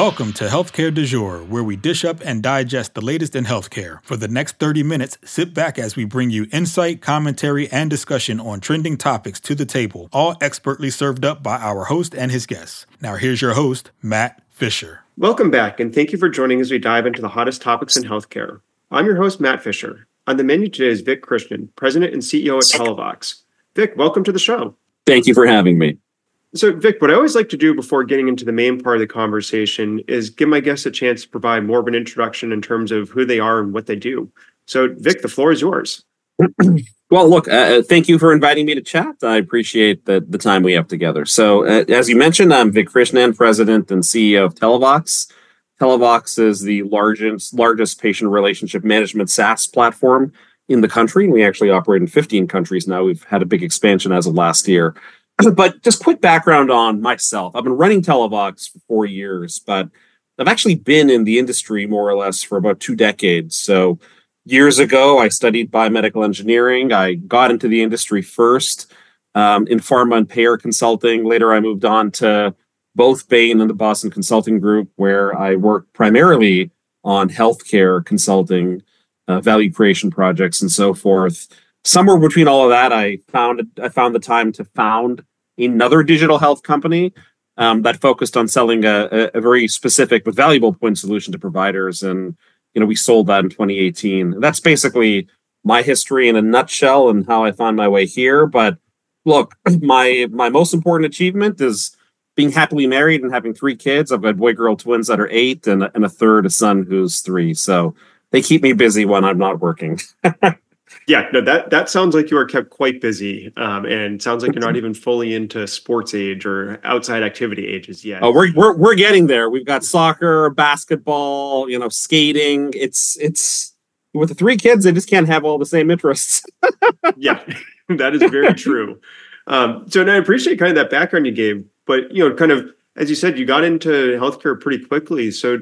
Welcome to Healthcare Du Jour, where we dish up and digest the latest in healthcare. For the next 30 minutes, sit back as we bring you insight, commentary, and discussion on trending topics to the table, all expertly served up by our host and his guests. Now here's your host, Matt Fisher. Welcome back, and thank you for joining as we dive into the hottest topics in healthcare. I'm your host, Matt Fisher. On the menu today is Vic Christian, President and CEO at Televox. Vic, welcome to the show. Thank you for having me. So, Vic, what I always like to do before getting into the main part of the conversation is give my guests a chance to provide more of an introduction in terms of who they are and what they do. So, Vic, the floor is yours. Well, look, thank you for inviting me to chat. I appreciate the time we have together. So, as you mentioned, I'm Vic Krishnan, President and CEO of Televox. Televox is the largest patient relationship management SaaS platform in the country. We actually operate in 15 countries now. We've had a big expansion as of last year. But just quick background on myself. I've been running Televox for 4 years, but I've actually been in the industry more or less for about 2 decades. So years ago, I studied biomedical engineering. I got into the industry first in pharma and payer consulting. Later, I moved on to both Bain and the Boston Consulting Group, where I worked primarily on healthcare consulting, value creation projects, and so forth. Somewhere between all of that, I found the time to found another digital health company that focused on selling a very specific but valuable point solution to providers. And, we sold that in 2018. That's basically my history in a nutshell and how I found my way here. But look, my most important achievement is being happily married and having 3 kids. I've got boy-girl twins that are 8 and a son who's 3. So they keep me busy when I'm not working. Yeah, no, that sounds like you are kept quite busy, and sounds like you're not even fully into sports age or outside activity ages yet. Oh, we're getting there. We've got soccer, basketball, skating. It's with the 3 kids, they just can't have all the same interests. Yeah, that is very true. So, and I appreciate kind of that background you gave, but kind of as you said, you got into healthcare pretty quickly. So,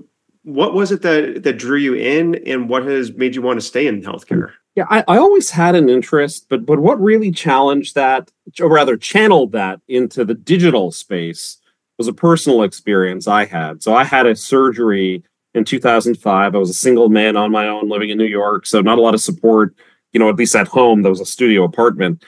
what was it that drew you in, and what has made you want to stay in healthcare? Yeah, I always had an interest, but what really challenged that, or rather channeled that into the digital space, was a personal experience I had. So I had a surgery in 2005. I was a single man on my own living in New York, so not a lot of support, at least at home. There was a studio apartment.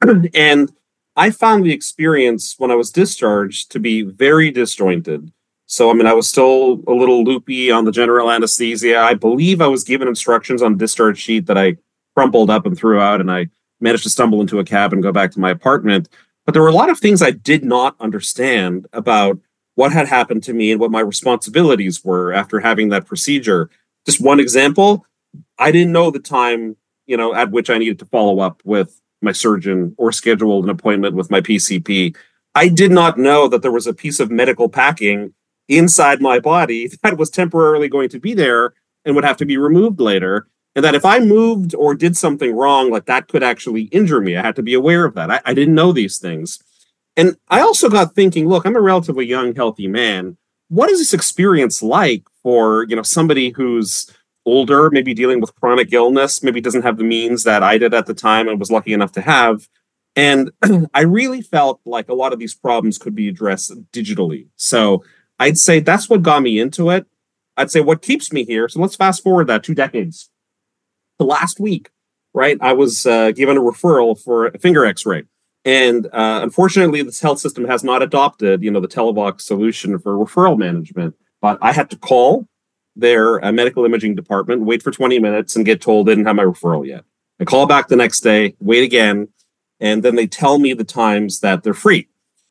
And I found the experience when I was discharged to be very disjointed. So, I was still a little loopy on the general anesthesia. I believe I was given instructions on a discharge sheet that I crumpled up and threw out, and I managed to stumble into a cab and go back to my apartment. But there were a lot of things I did not understand about what had happened to me and what my responsibilities were after having that procedure. Just one example, I didn't know the time, at which I needed to follow up with my surgeon or schedule an appointment with my PCP. I did not know that there was a piece of medical packing inside my body that was temporarily going to be there and would have to be removed later. And that if I moved or did something wrong, like that could actually injure me. I had to be aware of that. I didn't know these things. And I also got thinking, look, I'm a relatively young, healthy man. What is this experience like for, somebody who's older, maybe dealing with chronic illness, maybe doesn't have the means that I did at the time and was lucky enough to have. And I really felt like a lot of these problems could be addressed digitally. So I'd say that's what got me into it. I'd say what keeps me here. So let's fast forward that 2 decades. The last week, right, I was given a referral for a finger x-ray. And unfortunately, this health system has not adopted, the Televox solution for referral management. But I had to call their medical imaging department, wait for 20 minutes and get told they didn't have my referral yet. I call back the next day, wait again, and then they tell me the times that they're free.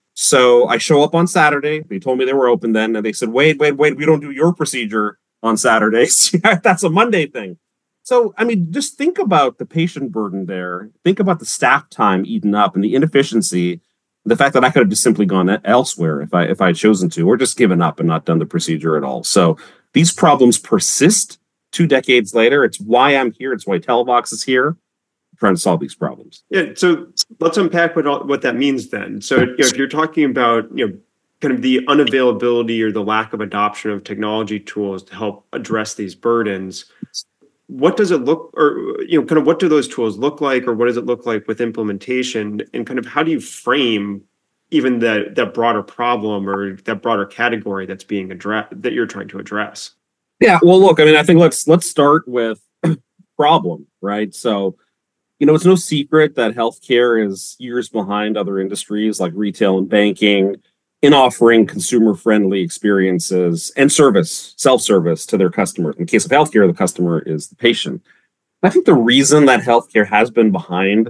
So I show up on Saturday. They told me they were open then. And they said, wait, we don't do your procedure on Saturdays. That's a Monday thing. So, just think about the patient burden there. Think about the staff time eaten up and the inefficiency. The fact that I could have just simply gone elsewhere if I had chosen to, or just given up and not done the procedure at all. So these problems persist 2 decades later. It's why I'm here. It's why Televox is here, trying to solve these problems. Yeah. So let's unpack what that means then. So if you're talking about, kind of the unavailability or the lack of adoption of technology tools to help address these burdens, what does it look, or kind of what do those tools look like, or what does it look like with implementation, and kind of how do you frame even that broader problem or that broader category that's being addressed, that you're trying to address? Yeah, well, look, I mean, I think let's start with problem, right? So, it's no secret that healthcare is years behind other industries like retail and banking in offering consumer-friendly experiences and self-service to their customers. In the case of healthcare, the customer is the patient. I think the reason that healthcare has been behind,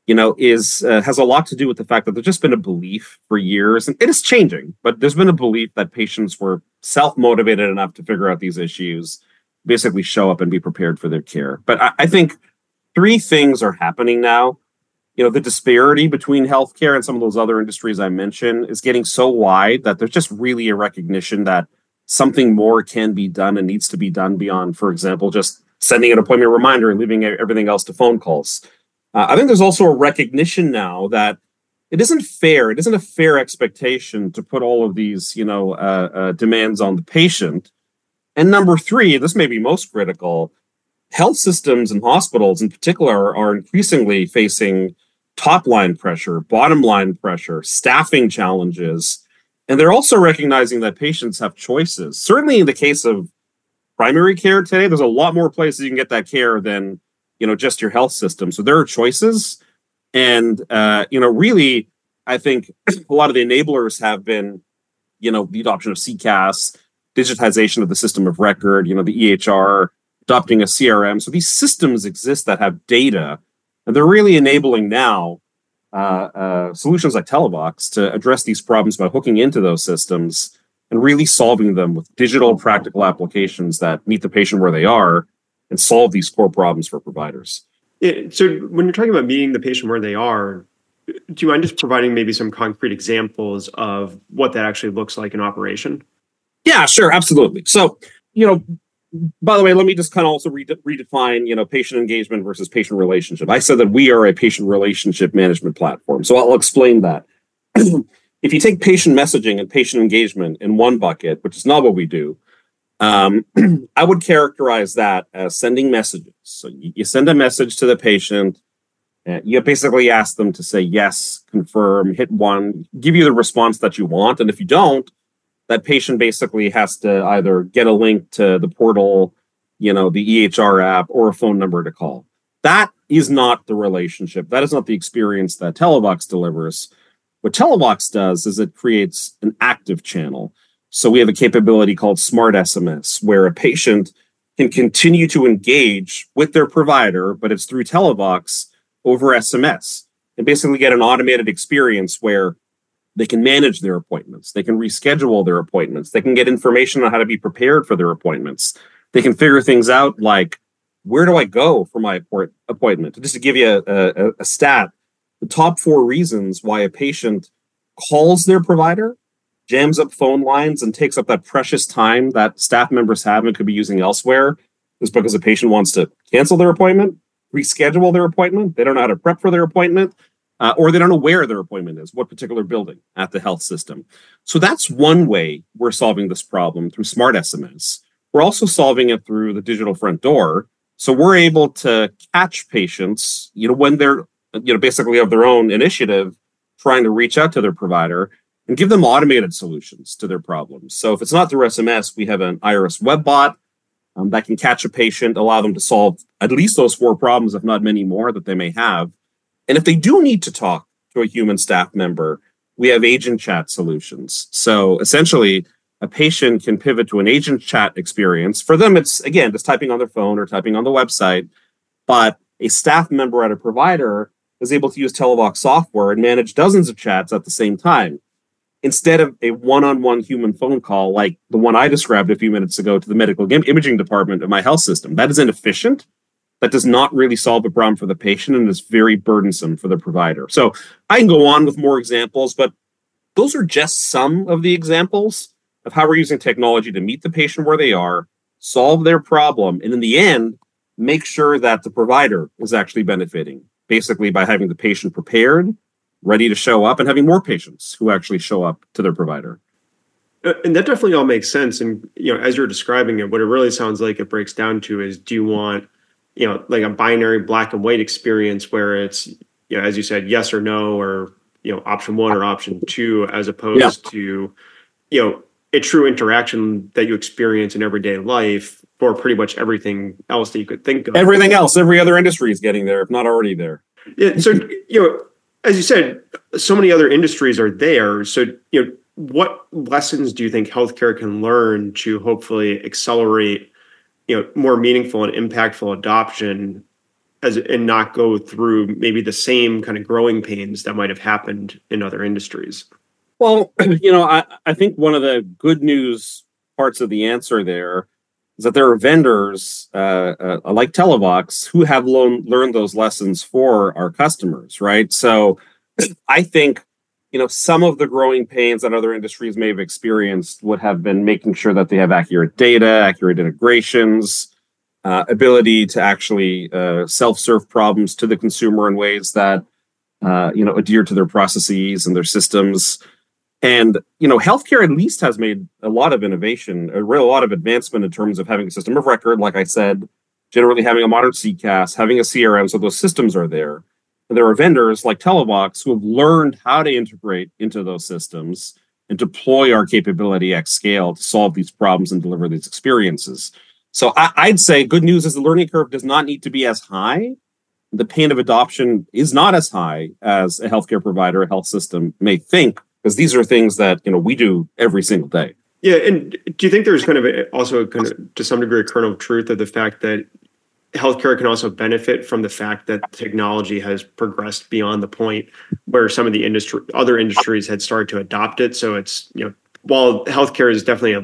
has a lot to do with the fact that there's just been a belief for years, and it is changing, but there's been a belief that patients were self-motivated enough to figure out these issues, basically show up and be prepared for their care. But I think three things are happening now. The disparity between healthcare and some of those other industries I mentioned is getting so wide that there's just really a recognition that something more can be done and needs to be done beyond, for example, just sending an appointment reminder and leaving everything else to phone calls. I think there's also a recognition now that it isn't fair. It isn't a fair expectation to put all of these, demands on the patient. And number three, this may be most critical, health systems and hospitals in particular are increasingly facing top line pressure, bottom line pressure, staffing challenges. And they're also recognizing that patients have choices. Certainly in the case of primary care today, there's a lot more places you can get that care than, just your health system. So there are choices. And, really, I think a lot of the enablers have been, the adoption of CCaaS, digitization of the system of record, the EHR, adopting a CRM. So these systems exist that have data, and they're really enabling now solutions like Televox to address these problems by hooking into those systems and really solving them with digital practical applications that meet the patient where they are and solve these core problems for providers. Yeah, so when you're talking about meeting the patient where they are, do you mind just providing maybe some concrete examples of what that actually looks like in operation? Yeah, sure, absolutely. So, by the way, let me just kind of also redefine, patient engagement versus patient relationship. I said that we are a patient relationship management platform. So I'll explain that. If you take patient messaging and patient engagement in one bucket, which is not what we do, I would characterize that as sending messages. So you send a message to the patient, you basically ask them to say yes, confirm, hit one, give you the response that you want. And if you don't, that patient basically has to either get a link to the portal, the EHR app, or a phone number to call. That is not the relationship. That is not the experience that Televox delivers. What Televox does is it creates an active channel. So we have a capability called Smart SMS, where a patient can continue to engage with their provider, but it's through Televox over SMS, and basically get an automated experience where they can manage their appointments. They can reschedule their appointments. They can get information on how to be prepared for their appointments. They can figure things out like, where do I go for my appointment? Just to give you a stat, the top 4 reasons why a patient calls their provider, jams up phone lines, and takes up that precious time that staff members have and could be using elsewhere is because a patient wants to cancel their appointment, reschedule their appointment. They don't know how to prep for their appointment. Or they don't know where their appointment is, what particular building at the health system. So that's one way we're solving this problem through Smart SMS. We're also solving it through the digital front door. So we're able to catch patients, when they're, basically of their own initiative, trying to reach out to their provider and give them automated solutions to their problems. So if it's not through SMS, we have an Iris web bot that can catch a patient, allow them to solve at least those 4 problems, if not many more that they may have. And if they do need to talk to a human staff member, we have agent chat solutions. So essentially, a patient can pivot to an agent chat experience. For them, it's, again, just typing on their phone or typing on the website. But a staff member at a provider is able to use Televox software and manage dozens of chats at the same time, instead of a one-on-one human phone call like the one I described a few minutes ago to the medical imaging department of my health system. That is inefficient. That does not really solve the problem for the patient and is very burdensome for the provider. So I can go on with more examples, but those are just some of the examples of how we're using technology to meet the patient where they are, solve their problem, and in the end, make sure that the provider is actually benefiting, basically by having the patient prepared, ready to show up, and having more patients who actually show up to their provider. And that definitely all makes sense. And, as you're describing it, what it really sounds like it breaks down to is, do you want like a binary black and white experience where it's, as you said, yes or no, or option one or option two, as opposed to, a true interaction that you experience in everyday life for pretty much everything else that you could think of. Everything else, every other industry is getting there, if not already there. Yeah. So, as you said, so many other industries are there. So, what lessons do you think healthcare can learn to hopefully accelerate, more meaningful and impactful adoption and not go through maybe the same kind of growing pains that might have happened in other industries? Well, I think one of the good news parts of the answer there is that there are vendors like Televox who have learned those lessons for our customers, right? So I think, some of the growing pains that other industries may have experienced would have been making sure that they have accurate data, accurate integrations, ability to actually self-serve problems to the consumer in ways that, adhere to their processes and their systems. And, healthcare at least has made a lot of innovation, a lot of advancement in terms of having a system of record, like I said, generally having a modern CCaaS, having a CRM, so those systems are there. And there are vendors like Televox who have learned how to integrate into those systems and deploy our capability at scale to solve these problems and deliver these experiences. So I'd say good news is the learning curve does not need to be as high. The pain of adoption is not as high as a healthcare provider, a health system may think, because these are things that, we do every single day. Yeah. And do you think there's also to some degree, a kernel of truth of the fact that healthcare can also benefit from the fact that technology has progressed beyond the point where some of the other industries had started to adopt it? So it's, while healthcare is definitely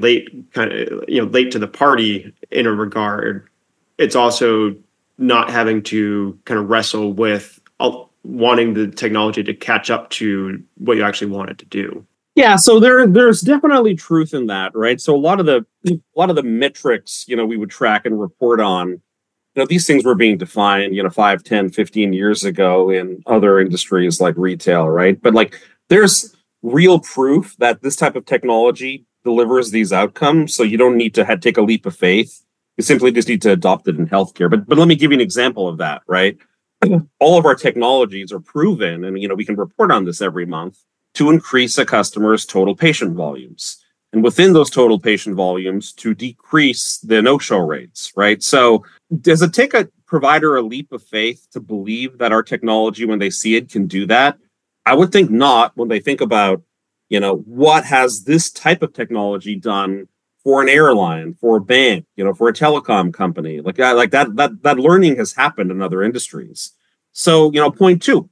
late to the party in a regard, it's also not having to kind of wrestle with wanting the technology to catch up to what you actually want it to do. Yeah, so there's definitely truth in that, right? So a lot of the metrics, we would track and report on, these things were being defined, 5, 10, 15 years ago in other industries like retail, right? But there's real proof that this type of technology delivers these outcomes. So you don't need to take a leap of faith. You simply just need to adopt it in healthcare. But let me give you an example of that, right? All of our technologies are proven, and we can report on this every month, to increase a customer's total patient volumes. And within those total patient volumes, to decrease the no-show rates, right? So does it take a provider a leap of faith to believe that our technology, when they see it, can do that? I would think not when they think about, what has this type of technology done for an airline, for a bank, for a telecom company. That learning has happened in other industries. So, point two,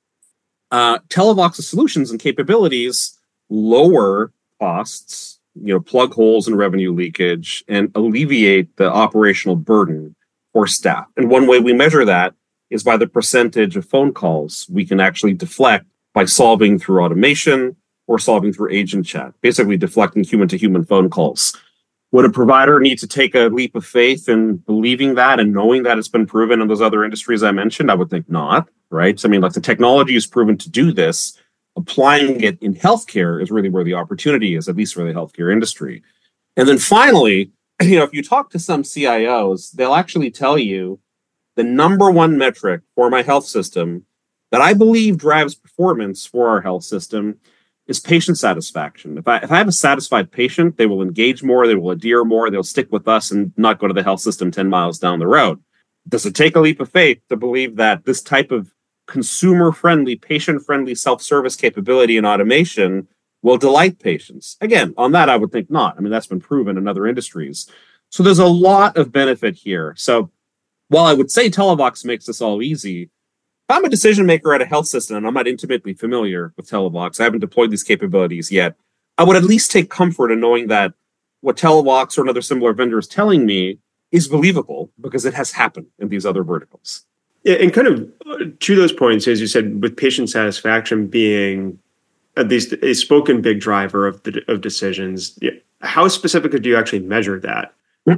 Televox's solutions and capabilities lower costs, plug holes in revenue leakage and alleviate the operational burden for staff. And one way we measure that is by the percentage of phone calls we can actually deflect by solving through automation or solving through agent chat, basically deflecting human-to-human phone calls. Would a provider need to take a leap of faith in believing that and knowing that it's been proven in those other industries I mentioned? I would think not, right? So, the technology is proven to do this. Applying it in healthcare is really where the opportunity is, at least for the healthcare industry. And then finally, if you talk to some CIOs, they'll actually tell you the number one metric for my health system that I believe drives performance for our health system is patient satisfaction. If I have a satisfied patient, they will engage more, they will adhere more, they'll stick with us and not go to the health system 10 miles down the road. Does it take a leap of faith to believe that this type of consumer-friendly, patient-friendly self-service capability and automation will delight patients? Again, on that, I would think not. That's been proven in other industries. So there's a lot of benefit here. So while I would say Televox makes this all easy, if I'm a decision maker at a health system and I'm not intimately familiar with Televox, I haven't deployed these capabilities yet, I would at least take comfort in knowing that what Televox or another similar vendor is telling me is believable because it has happened in these other verticals. Yeah, and kind of to those points, as you said, with patient satisfaction being at least a spoken big driver of decisions, how specific do you actually measure that?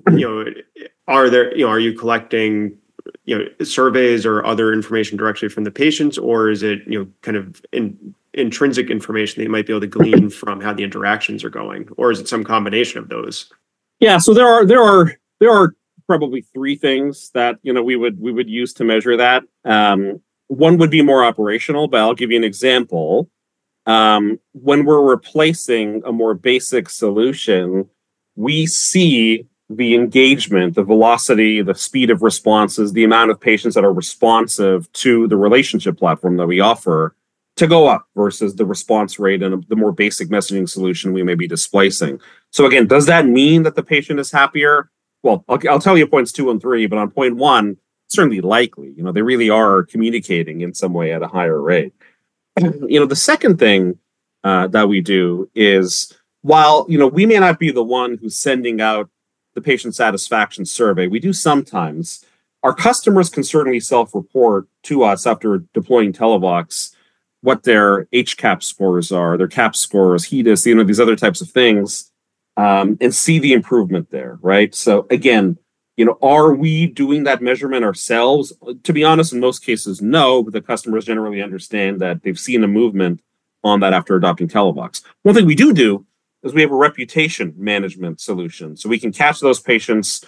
Are you collecting surveys or other information directly from the patients, or is it kind of intrinsic information that you might be able to glean from how the interactions are going, or is it some combination of those? Yeah, so there are probably three things that we would use to measure that. One would be more operational, but I'll give you an example. when we're replacing a more basic solution, we see the engagement, the velocity, the speed of responses, the amount of patients that are responsive to the relationship platform that we offer to go up versus the response rate and the more basic messaging solution we may be displacing. So again, does that mean that the patient is happier? Well, I'll tell you points 2 and 3, but on point 1, certainly likely. They really are communicating in some way at a higher rate. The second thing that we do is, while we may not be the one who's sending out the patient satisfaction survey, we do sometimes. Our customers can certainly self-report to us after deploying Televox what their HCAP scores are, their CAP scores, HEDIS, these other types of things, and see the improvement there, right? So again, are we doing that measurement ourselves? To be honest, in most cases, no, but the customers generally understand that they've seen a movement on that after adopting Televox. One thing we do is we have a reputation management solution. So we can catch those patients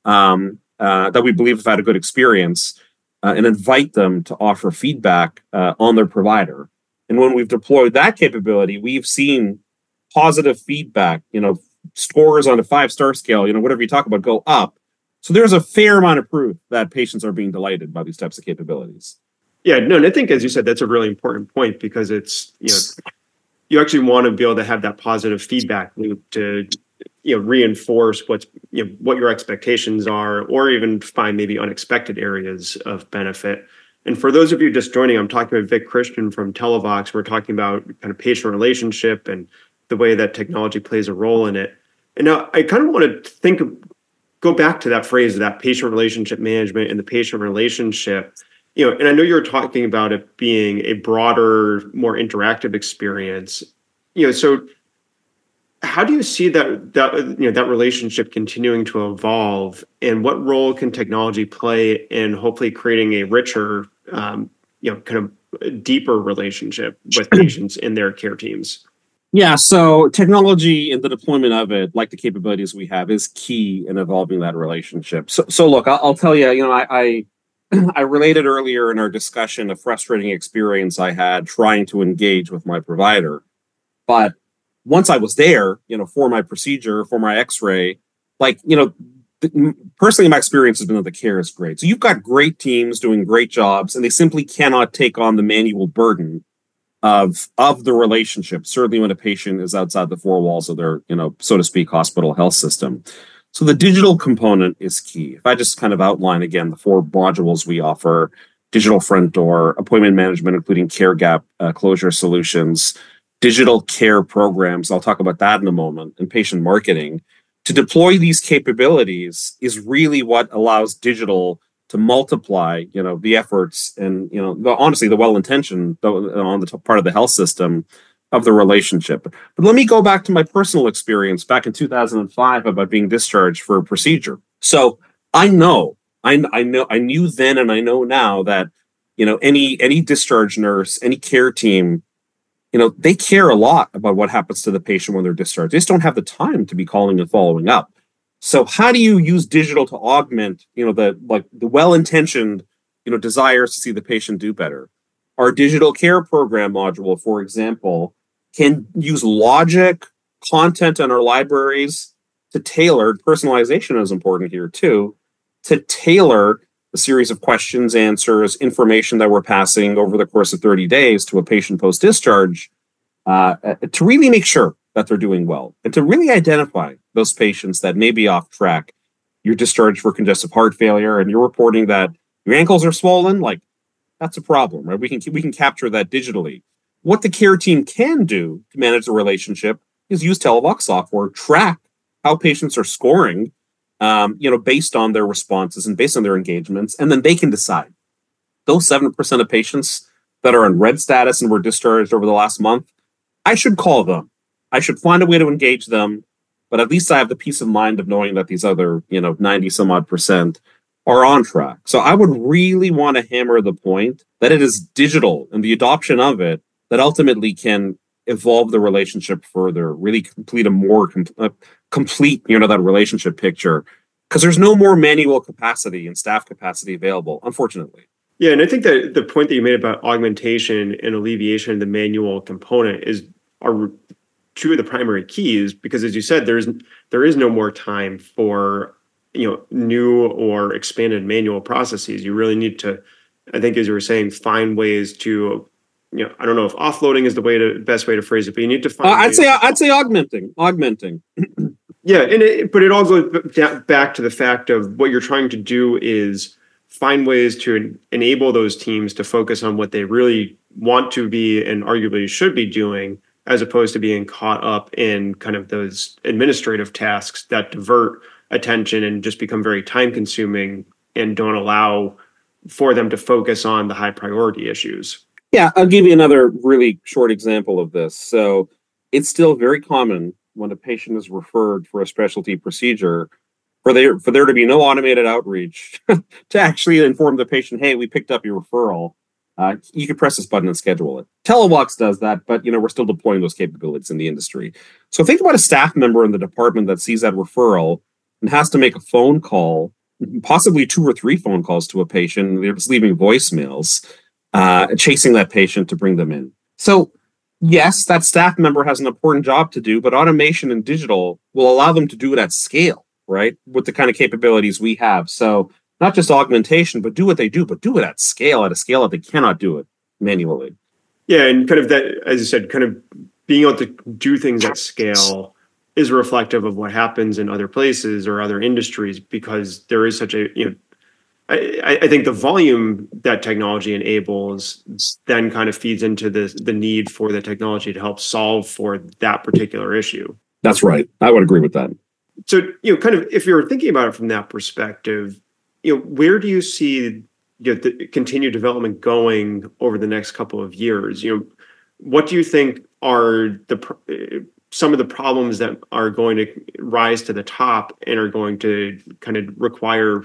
that we believe have had a good experience and invite them to offer feedback on their provider. And when we've deployed that capability, we've seen positive feedback, scores on a 5-star scale, whatever you talk about, go up. So there's a fair amount of proof that patients are being delighted by these types of capabilities. Yeah, no, and I think, as you said, that's a really important point, because it's, you actually want to be able to have that positive feedback loop to, reinforce what your expectations are, or even find maybe unexpected areas of benefit. And for those of you just joining, I'm talking with Vic Christian from Televox. We're talking about kind of patient relationship and the way that technology plays a role in it. And now I kind of want to go back to that phrase, that patient relationship management and the patient relationship. And I know you're talking about it being a broader, more interactive experience. So how do you see that relationship continuing to evolve, and what role can technology play in hopefully creating a richer, kind of deeper relationship with patients and their care teams? Yeah, so technology and the deployment of it, like the capabilities we have, is key in evolving that relationship. So look, I'll tell you, I related earlier in our discussion a frustrating experience I had trying to engage with my provider. But once I was there, for my procedure, for my x-ray, personally, my experience has been that the care is great. So you've got great teams doing great jobs, and they simply cannot take on the manual burden of the relationship, certainly when a patient is outside the four walls of their, so to speak, hospital health system. So the digital component is key. If I just kind of outline again the 4 modules we offer: digital front door, appointment management, including care gap closure solutions, digital care programs, I'll talk about that in a moment, and patient marketing. To deploy these capabilities is really what allows digital to multiply, the efforts and, honestly, the well-intentioned on the part of the health system of the relationship. But let me go back to my personal experience back in 2005 about being discharged for a procedure. So I knew then, and I know now that, any discharge nurse, any care team, they care a lot about what happens to the patient when they're discharged. They just don't have the time to be calling and following up. So how do you use digital to augment, the well-intentioned, desires to see the patient do better? Our digital care program module, for example, can use logic, content in our libraries to tailor, personalization is important here too, to tailor a series of questions, answers, information that we're passing over the course of 30 days to a patient post-discharge to really make sure that they're doing well, and to really identify those patients that may be off track. You're discharged for congestive heart failure and you're reporting that your ankles are swollen, that's a problem, right? We can capture that digitally. What the care team can do to manage the relationship is use Televox software, track how patients are scoring, based on their responses and based on their engagements, and then they can decide. Those 7% of patients that are in red status and were discharged over the last month, I should call them. I should find a way to engage them, but at least I have the peace of mind of knowing that these other, 90 some odd percent are on track. So I would really want to hammer the point that it is digital and the adoption of it that ultimately can evolve the relationship further, really complete a more complete, that relationship picture, because there's no more manual capacity and staff capacity available, unfortunately. Yeah, and I think that the point that you made about augmentation and alleviation of the manual component are two of the primary keys, because as you said, there is no more time for new or expanded manual processes. You really need to, I think, as you were saying, find ways to, I don't know if offloading is the best way to phrase it, but you need to find. I'd say augmenting. Yeah, but it all goes back to the fact of what you're trying to do is find ways to enable those teams to focus on what they really want to be and arguably should be doing, as opposed to being caught up in kind of those administrative tasks that divert attention and just become very time consuming and don't allow for them to focus on the high priority issues. Yeah, I'll give you another really short example of this. So it's still very common when a patient is referred for a specialty procedure for there to be no automated outreach to actually inform the patient, hey, we picked up your referral. You can press this button and schedule it. Televox does that, but we're still deploying those capabilities in the industry. So think about a staff member in the department that sees that referral and has to make a phone call, possibly 2 or 3 phone calls to a patient. They're just leaving voicemails, chasing that patient to bring them in. So yes, that staff member has an important job to do, but automation and digital will allow them to do it at scale, right? With the kind of capabilities we have. So not just augmentation, but do what they do, but do it at a scale that they cannot do it manually. Yeah, and kind of that, as you said, kind of being able to do things at scale is reflective of what happens in other places or other industries, because there is such a, I think the volume that technology enables then kind of feeds into the need for the technology to help solve for that particular issue. That's right. I would agree with that. So, kind of if you're thinking about it from that perspective, where do you see the continued development going over the next couple of years? What do you think are some of the problems that are going to rise to the top and are going to kind of require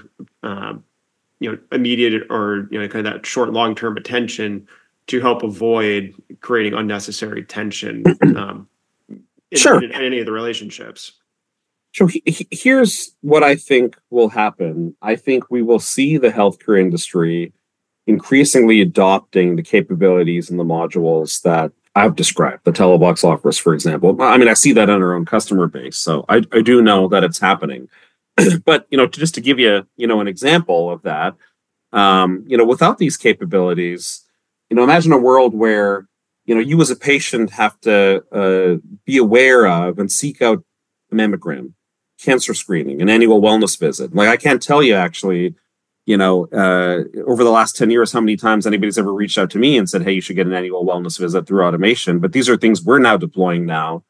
immediate or kind of that short long-term attention to help avoid creating unnecessary tension in any of the relationships? So here's what I think will happen. I think we will see the healthcare industry increasingly adopting the capabilities and the modules that I've described, the Televox offers, for example. I mean, I see that in our own customer base, so I do know that it's happening. But just to give you an example of that, without these capabilities, imagine a world where you as a patient have to be aware of and seek out a mammogram, cancer screening, an annual wellness visit. Like, I can't tell you actually, over the last 10 years, how many times anybody's ever reached out to me and said, hey, you should get an annual wellness visit through automation. But these are things we're now deploying now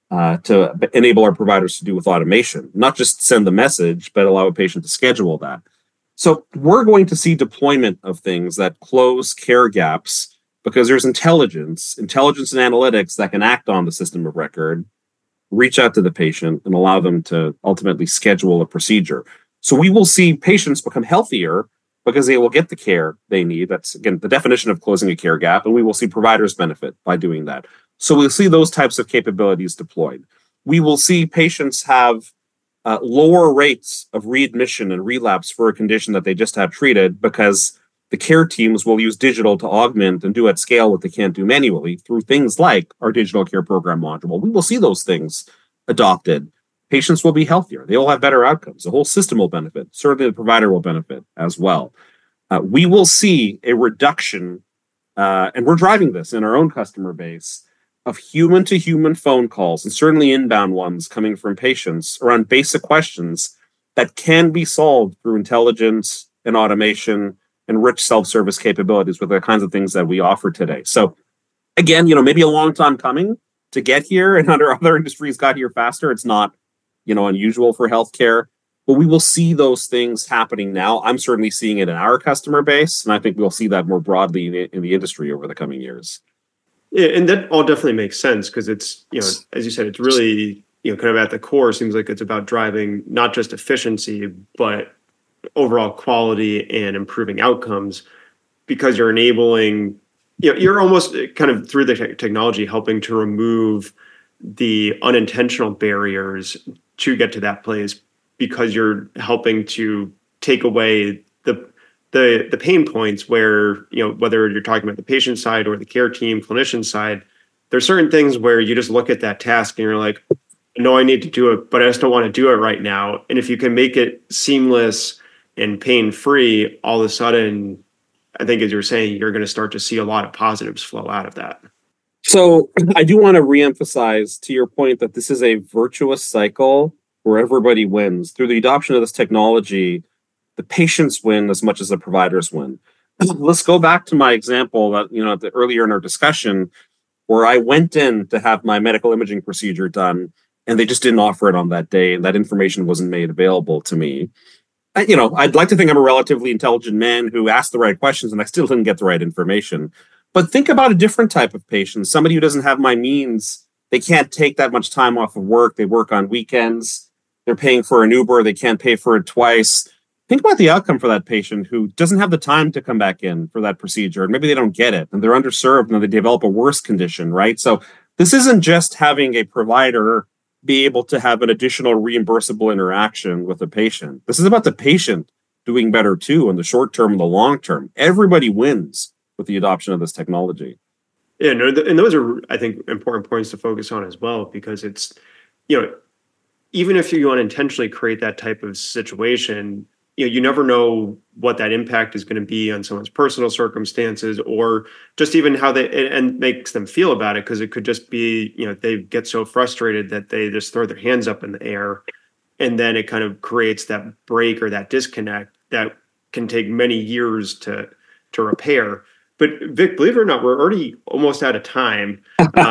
to enable our providers to do with automation, not just send the message, but allow a patient to schedule that. So we're going to see deployment of things that close care gaps because there's intelligence and analytics that can act on the system of record, reach out to the patient, and allow them to ultimately schedule a procedure. So we will see patients become healthier because they will get the care they need. That's, again, the definition of closing a care gap. And we will see providers benefit by doing that. So we'll see those types of capabilities deployed. We will see patients have lower rates of readmission and relapse for a condition that they just had treated because the care teams will use digital to augment and do at scale what they can't do manually through things like our digital care program module. We will see those things adopted. Patients will be healthier. They will have better outcomes. The whole system will benefit. Certainly the provider will benefit as well. We will see a reduction, and we're driving this in our own customer base, of human-to-human phone calls, and certainly inbound ones coming from patients around basic questions that can be solved through intelligence and automation and rich self-service capabilities with the kinds of things that we offer today. So again, maybe a long time coming to get here, and other industries got here faster. It's not, unusual for healthcare, but we will see those things happening now. I'm certainly seeing it in our customer base, and I think we'll see that more broadly in the industry over the coming years. Yeah, and that all definitely makes sense because it's, as you said, it's really, kind of at the core, seems like it's about driving not just efficiency, but overall quality and improving outcomes, because you're enabling, you're almost kind of through the technology helping to remove the unintentional barriers to get to that place, because you're helping to take away the pain points where, whether you're talking about the patient side or the care team, clinician side, there's certain things where you just look at that task and you're like, no, I need to do it, but I just don't want to do it right now. And if you can make it seamless and pain-free, all of a sudden, I think as you're saying, you're going to start to see a lot of positives flow out of that. So I do want to reemphasize to your point that this is a virtuous cycle where everybody wins. Through the adoption of this technology, the patients win as much as the providers win. Let's go back to my example that, earlier in our discussion, where I went in to have my medical imaging procedure done, and they just didn't offer it on that day, and that information wasn't made available to me. I'd like to think I'm a relatively intelligent man who asked the right questions, and I still didn't get the right information. But think about a different type of patient, somebody who doesn't have my means. They can't take that much time off of work. They work on weekends. They're paying for an Uber. They can't pay for it twice. Think about the outcome for that patient who doesn't have the time to come back in for that procedure. And maybe they don't get it and they're underserved and they develop a worse condition, right? So this isn't just having a provider be able to have an additional reimbursable interaction with the patient. This is about the patient doing better too in the short term and the long term. Everybody wins with the adoption of this technology. Yeah, no, and those are, I think, important points to focus on as well, because it's, even if you unintentionally create that type of situation, you never know what that impact is going to be on someone's personal circumstances or just even how and makes them feel about it. Because it could just be, they get so frustrated that they just throw their hands up in the air, and then it kind of creates that break or that disconnect that can take many years to repair. But Vic, believe it or not, we're already almost out of time.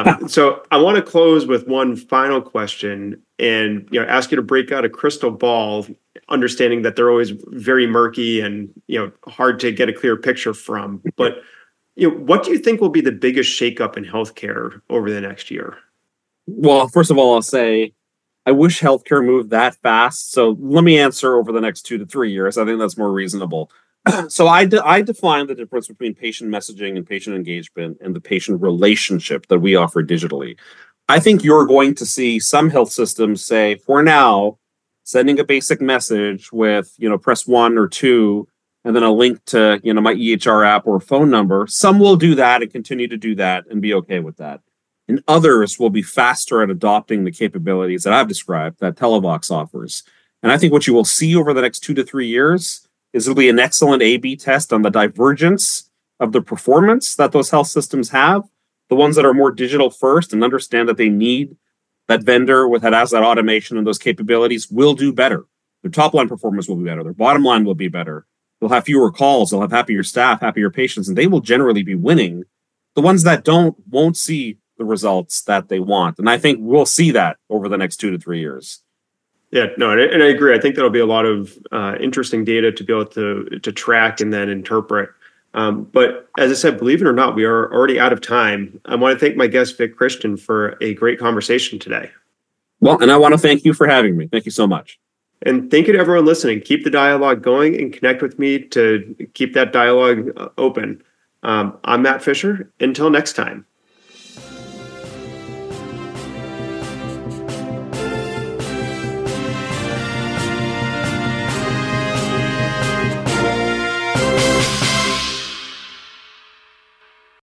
So I want to close with one final question and ask you to break out a crystal ball, understanding that they're always very murky and hard to get a clear picture from. But what do you think will be the biggest shakeup in healthcare over the next year? Well, first of all, I'll say I wish healthcare moved that fast. So let me answer over the next 2 to 3 years. I think that's more reasonable. So I define the difference between patient messaging and patient engagement and the patient relationship that we offer digitally. I think you're going to see some health systems say, for now, sending a basic message with, press 1 or 2, and then a link to, my EHR app or phone number. Some will do that and continue to do that and be okay with that. And others will be faster at adopting the capabilities that I've described that Televox offers. And I think what you will see over the next 2 to 3 years is it'll be an excellent A/B test on the divergence of the performance that those health systems have. The ones that are more digital first and understand that they need that vendor that has that automation and those capabilities will do better. Their top line performance will be better. Their bottom line will be better. They'll have fewer calls. They'll have happier staff, happier patients, and they will generally be winning. The ones that won't see the results that they want. And I think we'll see that over the next 2 to 3 years. Yeah, no, and I agree. I think there'll be a lot of interesting data to be able to track and then interpret. But as I said, believe it or not, we are already out of time. I want to thank my guest, Vic Christian, for a great conversation today. Well, and I want to thank you for having me. Thank you so much. And thank you to everyone listening. Keep the dialogue going and connect with me to keep that dialogue open. I'm Matt Fisher. Until next time.